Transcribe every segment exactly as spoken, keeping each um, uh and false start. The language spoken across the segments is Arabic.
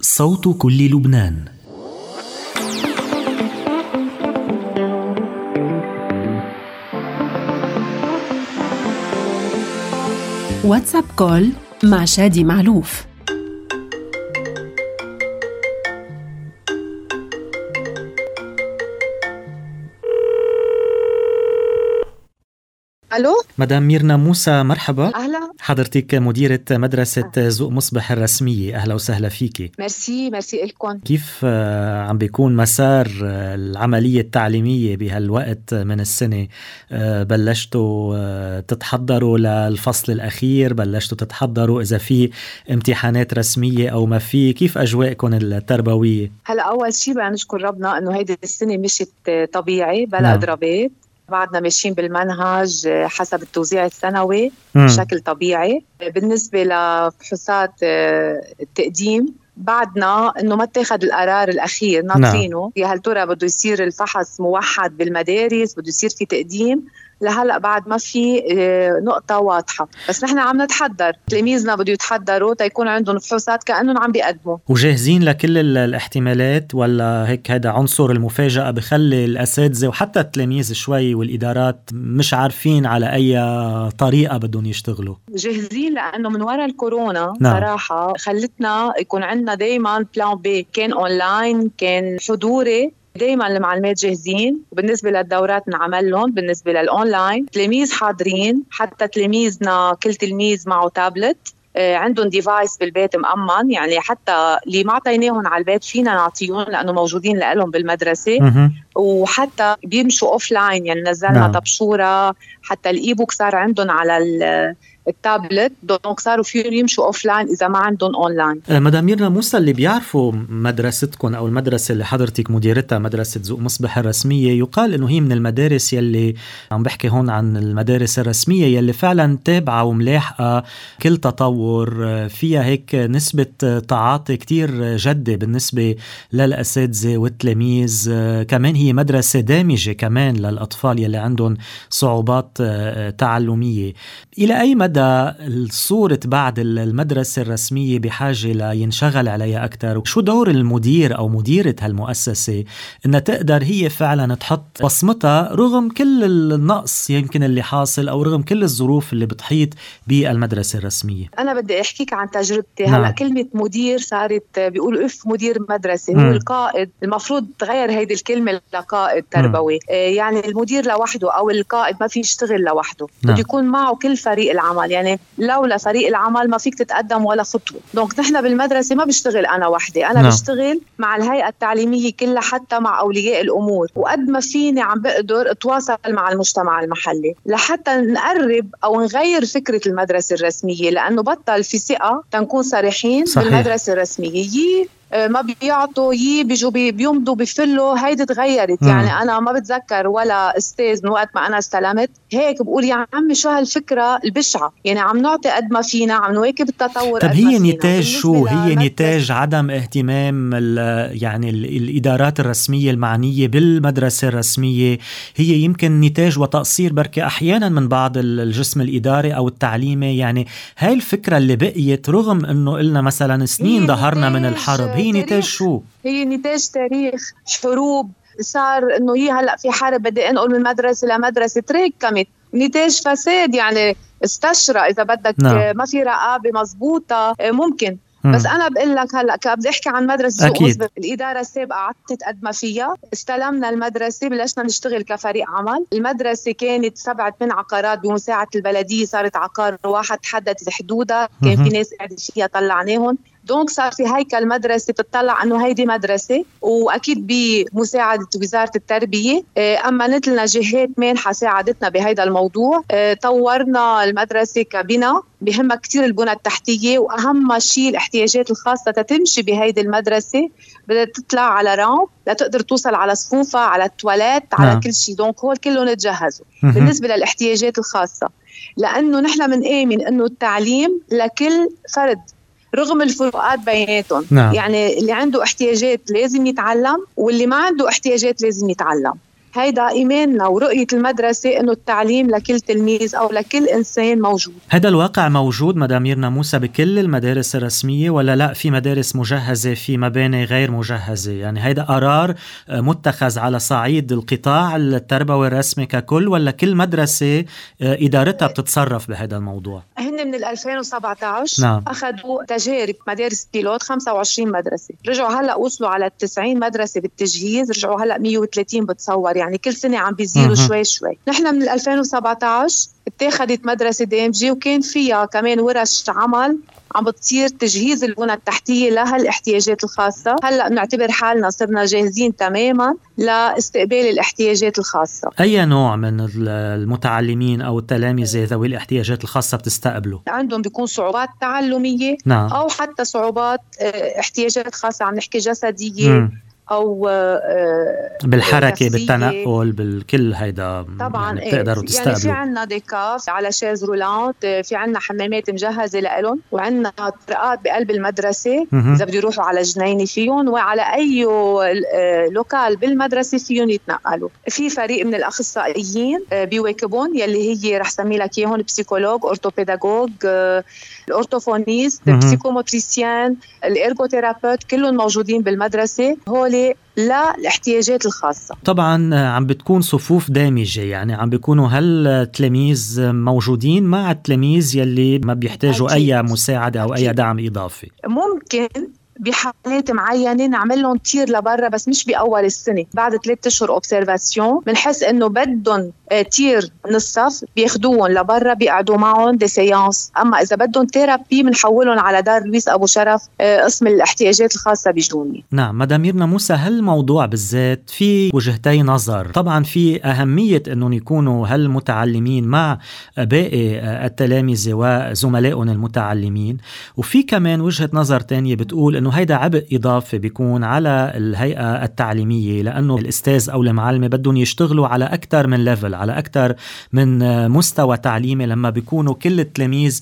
صوت كل لبنان. واتساب كول مع شادي معلوف. ألو مدام ميرنا موسى، مرحبا. أهلا. حضرتك مديرة مدرسة ذوق مصبح الرسمية، أهلا وسهلا فيكي. ميرسي ميرسي إلكم. كيف عم بيكون مسار العملية التعليمية بهالوقت من السنة؟ بلشتوا تتحضروا للفصل الأخير؟ بلشتوا تتحضروا إذا في امتحانات رسمية أو ما في؟ كيف أجواءكم التربوية؟ هلا أول شيء بدنا نشكر ربنا إنه هيدي السنة مشيت طبيعي بلا نعم. إضرابات. بعدنا ماشيين بالمنهج حسب التوزيع السنوي مم. بشكل طبيعي. بالنسبة لفحوصات التقديم بعدنا انه ما اتخذ القرار الاخير، ناطرينه. يا هل ترى بده يصير الفحص موحد بالمدارس، بده يصير في تقديم؟ لهلا بعد ما في نقطة واضحة، بس نحن عم نتحضر. تلاميذنا بده يتحضروا تيكون عندهم فحوصات كأنهم عم بيقدموا. وجاهزين لكل الاحتمالات، ولا هيك هذا عنصر المفاجأة بخلي الأساتذة وحتى التلاميذ شوي والإدارات مش عارفين على أي طريقة بدهم يشتغلوا؟ جاهزين لأنه من وراء الكورونا نعم. صراحة خلتنا يكون عندنا دايما بلان بي، كان أونلاين كان حضوري. دايما المعلومات جاهزين، وبالنسبة للدورات نعمل لهم. بالنسبة للأونلاين تلاميذ حاضرين، حتى تلاميذنا كل تلميذ معه تابلت، آه عندهم ديفايس بالبيت مأمن، يعني حتى اللي ما عطيناهم على البيت فينا نعطيهم لأنه موجودين لهم بالمدرسة. مه. وحتى بيمشوا أوفلاين، يعني نزلنا نعم. طبشورة، حتى الإيبوك صار عندهم على التابلت، دونك صاروا فيهم يمشوا أوفلاين إذا ما عندهم أونلاين. مدام ميرنا موسى، اللي بيعرفوا مدرستكم أو المدرسة اللي حضرتك مديرتها، مدرسة ذوق مصبح الرسمية، يقال إنه هي من المدارس يلي عم بحكي هون عن المدارس الرسمية يلي فعلا تابعة وملاحقة كل تطور، فيها هيك نسبة تعاطي كتير جدة بالنسبة للأساتذة والتلاميذ. كمان هي مدرسة دامجة كمان للأطفال يلي عندهم صعوبات تعلمية. إلى أي مدى الصورة بعد المدرسة الرسمية بحاجة لينشغل عليها أكتر؟ وشو دور المدير أو مديرة هالمؤسسة إنها تقدر هي فعلا تحط بصمتها رغم كل النقص يمكن اللي حاصل أو رغم كل الظروف اللي بتحيط بالمدرسة الرسمية؟ أنا بدي أحكيك عن تجربتي. نعم. هلأ كلمة مدير صارت بيقولوا إف مدير مدرسة، مم. هو القائد. المفروض تغير هيدي الكلمة لقائد تربوي. آه يعني المدير لوحده أو القائد ما في يشتغل لوحده. نعم. بده يكون معه كل فريق العمل، يعني لولا فريق العمل ما فيك تتقدم ولا خطوة. دونك نحن بالمدرسة ما بشتغل أنا وحدي، أنا نعم. بشتغل مع الهيئة التعليمية كلها، حتى مع أولياء الأمور، وقد ما فيني عم بقدر أتواصل مع المجتمع المحلي لحتى نقرب أو نغير فكرة المدرسة الرسمية، لأنه بطل في ثقة. تنكون صريحين. صحيح. بالمدرسة الرسمية يي ما بيعطوا، يي بيجوا بيمضوا بيفلوا. هيدي تغيرت. مم. يعني أنا ما بتذكر ولا أستاذ من وقت ما أنا استلمت هيك بقول يا عمي شو هالفكرة البشعة. يعني عم نعطي قد ما فينا، عم نواكب التطور. طب هي نتاج شو؟ هي نتاج عدم اهتمام ال يعني ال الإدارات الرسمية المعنية بالمدرسة الرسمية. هي يمكن نتاج وتقصير بركة أحيانا من بعض الجسم الإداري أو التعليمي. يعني هاي الفكرة اللي بقيت رغم أنه قلنا مثلا سنين ظهرنا من الحرب، هي نتاج شو؟ هي نتاج تاريخ حروب. صار انه هي هلا في حرب بدي انقل من مدرسه لمدرسه، تراكمت. نتاج فساد، يعني استشرى اذا بدك. نعم. ما في رقابه مزبوطه ممكن. مم. بس انا بقول لك هلا بدي احكي عن مدرسه ذوق أكيد. مصبح. الاداره السابقه عطت قد ما فيها. استلمنا المدرسه، بلشنا نشتغل كفريق عمل. المدرسه كانت سبعة من عقارات بمساعده البلديه، صارت عقار واحد، تحددت حدودها. كان في ناس قاعده فيها طلعناهم. دونك صار في هيكل مدرسة بتطلع أنه هيدي مدرسة، وأكيد بمساعدة وزارة التربية. أما نتلنا جهات مانحة ساعدتنا بهيدا الموضوع. طورنا المدرسة كبنى، بهمها كتير البنى التحتية، وأهم شيء الاحتياجات الخاصة تتمشي بهيدي المدرسة بدها تطلع على رامب لتقدر توصل على صفوفة، على التواليت، على نعم. كل شيء. دونك هو كله نتجهزه بالنسبة للاحتياجات الخاصة، لأنه نحن من آمن أنه التعليم لكل فرد رغم الفروقات بيناتهم. نعم. يعني اللي عنده احتياجات لازم يتعلم، واللي ما عنده احتياجات لازم يتعلم. هيدا إيماننا ورؤية المدرسة إنه التعليم لكل تلميذ أو لكل إنسان موجود. هذا الواقع موجود مدام ميرنا موسى بكل المدارس الرسمية ولا لا في مدارس مجهزة في مباني غير مجهزة؟ يعني هيدا قرار متخذ على صعيد القطاع التربوي الرسمي ككل ولا كل مدرسة إدارتها بتتصرف بهذا الموضوع؟ هن من ألفين وسبعة عشر نعم. أخذوا تجارب مدارس بيلوت خمسة وعشرين مدرسة، رجعوا هلأ وصلوا على تسعين مدرسة بالتجهيز، رجعوا هلأ مية وثلاثين بتصور، يعني كل سنة عم بيزيدوا شوي شوي. نحن من ألفين وسبعة عشر اتخذت مدرسة دي ام جي وكان فيها كمان ورش عمل عم بتصير تجهيز البنى التحتية لها الاحتياجات الخاصة. هلأ بنعتبر حالنا صرنا جاهزين تماما لاستقبال الاحتياجات الخاصة. أي نوع من المتعلمين أو التلاميذ ذوي الاحتياجات الخاصة بتستقبلوا؟ عندهم بيكون صعوبات تعلمية. نعم. أو حتى صعوبات احتياجات خاصة، عم نحكي جسدية م. أو بالحركة بالتنقل بالكل هيدا طبعا. يعني بتقدروا تستقبلوا. يعني في عنا ديكاف على شاز رولانت، في عنا حمامات مجهزة لهم، وعنا طرقات بقلب المدرسة إذا بدي يروحوا على جنينة فيهم، وعلى أي لوكال بالمدرسة فيهم يتنقلوا. في فريق من الأخصائيين بيواكبون يلي هي رح سمي لك إياهم بسيكولوج، أورتوبيداغوج، الأورتوفونيست، البسيكوموتريسيان، الإرغوثيرابيوت، كلهم موجودين بالمدرسة. هولي لا الاحتياجات الخاصة. طبعا عم بتكون صفوف دامجة، يعني عم بيكونوا هالتلاميذ موجودين مع التلاميذ يلي ما بيحتاجوا أكيد. أي مساعدة أو أكيد. أي دعم إضافي. ممكن بحالات معينة نعمل لهم تير لبرا، بس مش بأول السنة، بعد ثلاثة أشهر أوبسيرفاسيون بنحس إنه بدهم تير من الصف بياخدوهم لبرا بيقعدوا معهم دي سيانس. أما إذا بدهم تيرابي بنحولهم على دار لويس أبو شرف قسم الاحتياجات الخاصة بجوني. نعم مدام ميرنا موسى، هالموضوع بالذات في وجهتي نظر. طبعا في أهمية أنهم يكونوا هالمتعلمين مع باقي التلاميذ وزملائهم المتعلمين، وفي كمان وجهة نظر تانية بتقول أنه هيدا عبء إضافي بيكون على الهيئة التعليمية، لأنه الأستاذ أو المعلمة بدهم يشتغلوا على أكثر من ليفل، على أكثر من مستوى تعليمي. لما بيكونوا كل التلاميذ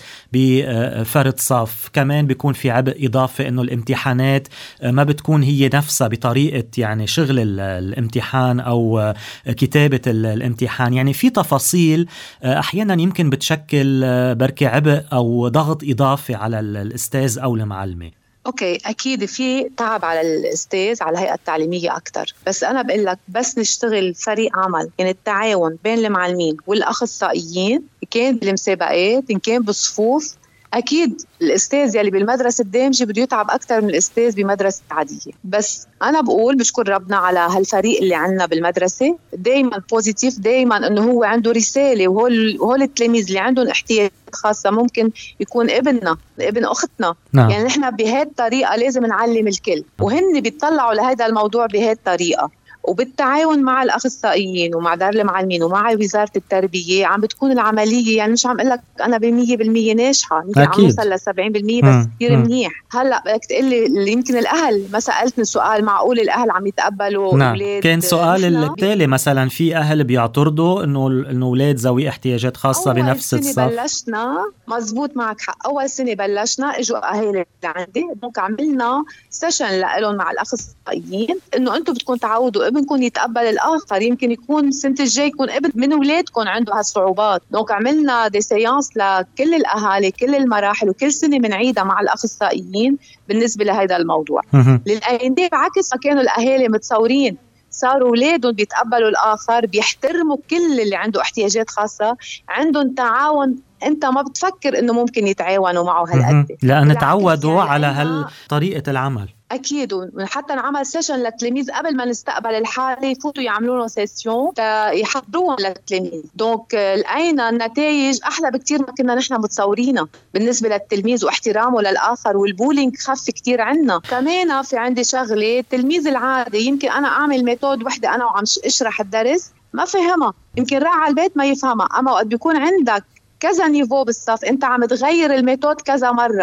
بفرد صف، كمان بيكون في عبء إضافي أنه الامتحانات ما بتكون هي نفسها بطريقة يعني شغل الامتحان أو كتابة الامتحان. يعني في تفاصيل أحيانا يمكن بتشكل بركة عبء أو ضغط إضافي على الأستاذ أو المعلمة. اوكي اكيد في تعب على الاستاذ على الهيئه التعليميه اكثر، بس انا بقول لك بس نشتغل فريق عمل، يعني التعاون بين المعلمين والاخصائيين، كان بالمسابقات ان كان بالصفوف، اكيد الاستاذ يلي بالمدرسه الدامجه بده يتعب اكثر من الاستاذ بمدرسه عاديه. بس انا بقول بشكر ربنا على هالفريق اللي عندنا بالمدرسه، دائما بوزيتيف، دائما انه هو عنده رساله، وهول وهول التلاميذ اللي عندهم احتياجات خاصه ممكن يكون ابننا ابن اختنا. نعم. يعني نحن بهذه الطريقه لازم نعلم الكل، وهن بيطلعوا لهذا الموضوع بهذه الطريقه، وبالتعاون مع الأخصائيين ومع دار المعلمين ومع وزارة التربية عم بتكون العملية، يعني مش عم أقول لك أنا بمية بالمية ناجحة، يمكن عم نوصل لسبعين بالمية بس كثير منيح. هلا بدك تقلي يمكن الأهل، ما سألتني سؤال، معقول الأهل عم يتقبلوا نعم. أولاد؟ كان سؤال التالي مثلا، في أهل بيعترضوا إنه إنه أولاد ذوي احتياجات خاصة بنفس الصف. أول سنة بلشنا، مزبوط معك حق، أول سنة بلشنا إجوا أهالي عندي، دونك عملنا سيشن لهم مع الأخصائيين إنه أنتم بدكم تعودوا ابنكم يتقبل الآخر، يمكن يكون السنة الجاي يكون ابن من أولادكم عنده هالصعوبات. دونك عملنا دي سيانس لكل الأهالي كل المراحل، وكل سنة بنعيدها مع الأخصائيين بالنسبة لهذا الموضوع. للأندية بعكس ما كانوا الأهالي متصورين، صاروا أولادهم بيتقبلوا الآخر، بيحترموا كل اللي عنده احتياجات خاصة، عندهم تعاون انت ما بتفكر انه ممكن يتعاونوا معه هالقد، لأن تعودوا على هالطريقة العمل. أكيد. وحتى نعمل سيشن للتلاميذ قبل ما نستقبل الحالة، يفوتوا يعملوا لهم سيشن يحضروهم للتلاميذ. دونك لقينا النتائج أحلى بكتير ما كنا نحن متصورينها بالنسبة للتلميذ واحترامه للآخر، والبولينج خف كتير عنا. كمان في عندي شغلة، التلميذ العادي يمكن أنا أعمل ميثود وحدة أنا وعم أشرح الدرس ما فهمها، يمكن راح على البيت ما يفهمها. أما وقت بيكون عندك كذا نيفو بالصف، أنت عم تغير الميثود كذا مرة،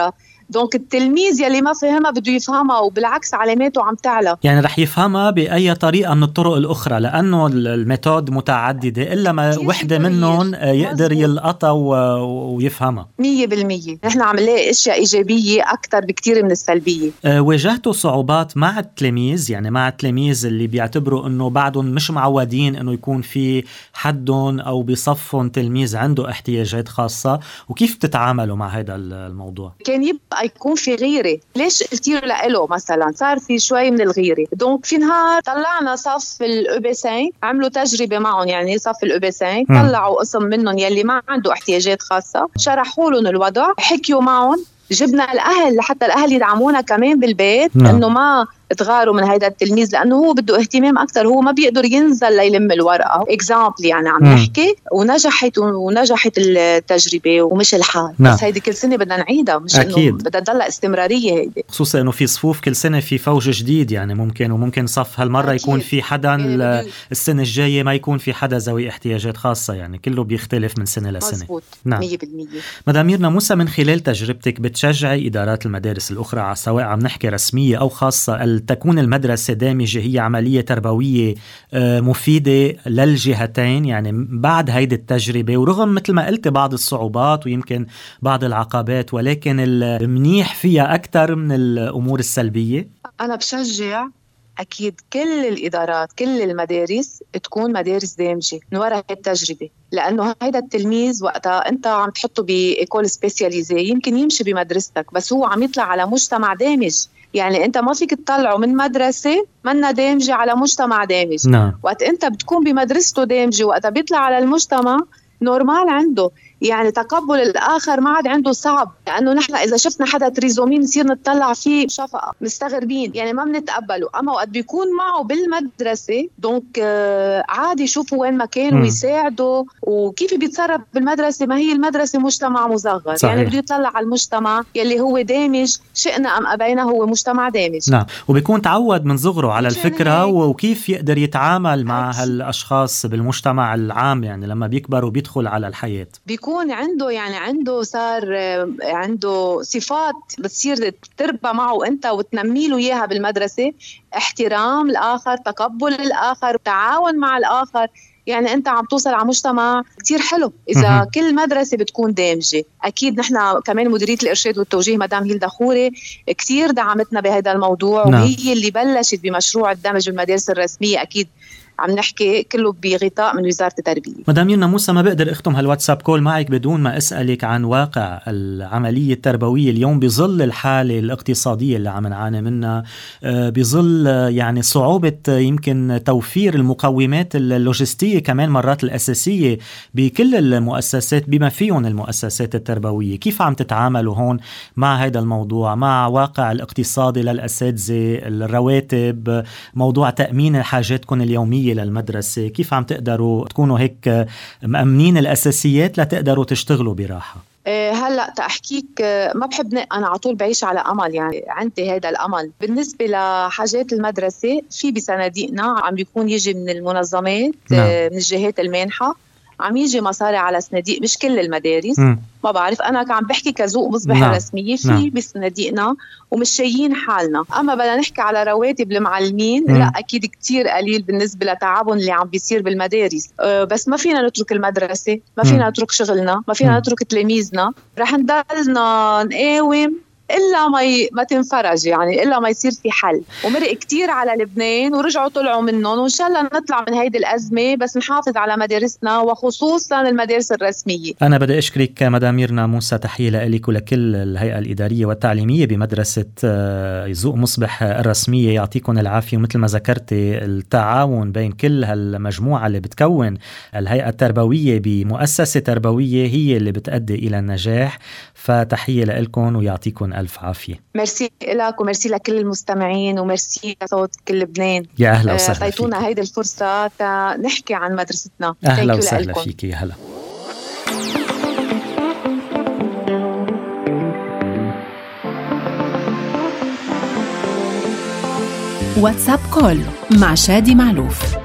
دونك التلميذ يلي ما فهمها بده يفهمها، وبالعكس علاماته عم تعلى. يعني رح يفهمها بأي طريقة من الطرق الأخرى، لأنه الميثود متعددة، إلا ما وحدة منهم يقدر يلقطها ويفهمها. مية بالمية نحن عم نلاقي أشياء إيجابية أكتر بكتير من السلبية. أه واجهتوا صعوبات مع التلاميذ، يعني مع التلاميذ اللي بيعتبروا أنه بعدهم مش معودين أنه يكون في حدهم أو بصفهم تلميذ عنده احتياجات خاصة، وكيف تتعاملوا مع هذا الموضوع؟ كان يبقى يكون في غيرة. ليش قلتيله لإله مثلا؟ صار في شوي من الغيرة. دونك في نهار طلعنا صف الأوبسين، عملوا تجربة معهم، يعني صف الأوبسين طلعوا قسم منهم يلي ما عنده احتياجات خاصة، شرحوا لهم الوضع، حكيوا معهم، جبنا الأهل لحتى الأهل يدعمونا كمان بالبيت. نعم. إنه ما تغاروا من هيدا التلميذ لأنه هو بده اهتمام أكتر، هو ما بيقدر ينزل ليلم الورقة. إكزامبل يعني عم نحكي، ونجحت ونجحت التجربة ومش الحال. نعم. بس هيدي كل سنة بدنا نعيدها، مش إنه بدها تضل استمرارية هيدي، خصوصا إنه في صفوف كل سنة في فوج جديد، يعني ممكن وممكن صف هالمرة أكيد يكون في حدا إيه السنة الجاية ما يكون في حدا ذوي احتياجات خاصة، يعني كله بيختلف من سنة لسنة. مزبوط. نعم. مية بالمية. مدام ميرنا موسى، من خلال تجربتك بتشجعي إدارات المدارس الأخرى سواء عم نحكي رسمية أو خاصة تكون المدرسة دامجة، هي عملية تربوية مفيدة للجهتين يعني بعد هيدي التجربة، ورغم مثل ما قلت بعض الصعوبات ويمكن بعض العقبات، ولكن المنيح فيها أكتر من الأمور السلبية؟ أنا بشجع أكيد كل الإدارات كل المدارس تكون مدارس دامجة من وراء التجربة، لأنه هيدا التلميذ وقتها أنت عم تحطه بإيكول سبيسياليزي يمكن يمشي بمدرستك، بس هو عم يطلع على مجتمع دامج. يعني أنت ما فيك تطلعه من مدرسة منا دامجة على مجتمع دامج. نعم. وقت أنت بتكون بمدرسته دامجة، وقتها بيطلع على المجتمع نورمال عنده، يعني تقبل الآخر ما عاد عنده صعب، لأنه نحن إذا شفنا حدا تريزومي نصير نتطلع فيه بشفقة، مستغربين، يعني ما بنتقبله. أما وقت بيكون معه بالمدرسة دونك آه عادي يشوفوا وين مكانه ويساعده، وكيف بيتصرف بالمدرسة. ما هي المدرسة مجتمع مصغر، يعني بده يطلع على المجتمع يلي هو دامج، شئنا أم أبينا هو مجتمع دامج. نعم. وبيكون تعود من صغره على الفكرة وكيف يقدر يتعامل مع هالأشخاص بالمجتمع العام، يعني لما بيكبر وبيدخل على الحياة بيكون عنده يعني عنده صار عنده صفات بتصير تربى معه أنت وتنمي له إياها بالمدرسة، احترام الآخر، تقبل الآخر، تعاون مع الآخر. يعني أنت عم توصل على مجتمع كتير حلو إذا كل مدرسة بتكون دامجة. أكيد نحن كمان مديرية الإرشاد والتوجيه مدام هيلدا خوري كتير دعمتنا بهذا الموضوع. نعم. وهي اللي بلشت بمشروع الدمج بالمدارس الرسمية، أكيد عم نحكي كله بغطاء من وزارة التربية. مدام ميرنا موسى، ما بقدر اختم هالواتساب كول معك بدون ما اسألك عن واقع العملية التربوية اليوم بظل الحالة الاقتصادية اللي عم نعاني منها، بظل يعني صعوبة يمكن توفير المقومات اللوجستية كمان مرات الأساسية بكل المؤسسات بما فيهم المؤسسات التربوية. كيف عم تتعاملوا هون مع هذا الموضوع، مع واقع الاقتصادي للأساتذة، الرواتب، موضوع تأمين حاجاتكم اليومية للمدرسة؟ كيف عم تقدروا تكونوا هيك مأمنين الأساسيات لتقدروا تشتغلوا براحة؟ هلأ تأحكيك ما بحب أنا على طول بعيش على أمل، يعني عندي هذا الأمل. بالنسبة لحاجات المدرسة في بصناديقنا عم بيكون يجي من المنظمات. نعم. من الجهات المانحة عم يجي مصاري على صناديق، مش كل المدارس. م. ما بعرف، أنا عم بحكي كذوق مصبح. نعم. رسمية في. نعم. بصناديقنا ومش شايين حالنا. أما بدنا نحكي على رواتب المعلمين، م. لا أكيد كتير قليل بالنسبة لتعبهم اللي عم بيصير بالمدارس. أه بس ما فينا نترك المدرسة، ما فينا م. نترك شغلنا، ما فينا م. نترك تلاميذنا. رح نضلنا نقاوم إلا ما ي... ما تنفرج، يعني إلا ما يصير في حل. ومرق كتير على لبنان ورجعوا طلعوا منهم، وإن شاء الله نطلع من هيدي الأزمة، بس نحافظ على مدارسنا وخصوصا المدارس الرسمية. أنا بدي أشكرك مدام ميرنا موسى، تحية لك ولكل الهيئة الإدارية والتعليمية بمدرسة ذوق مصبح الرسمية. يعطيكم العافية. ومثل ما ذكرتي التعاون بين كل هالمجموعة اللي بتكون الهيئة التربوية بمؤسسة تربوية هي اللي بتؤدي إلى النجاح، فتحية لكم ويعطيكم ألف عافية. ميرسي لك وميرسي لكل المستمعين وميرسي لصوت كل لبنان. يا أهلا وسهلا فيك. طيتونا هيدي الفرصة نحكي عن مدرستنا. أهلا وسهلا فيك. يا هلا. واتساب كول مع شادي معلوف.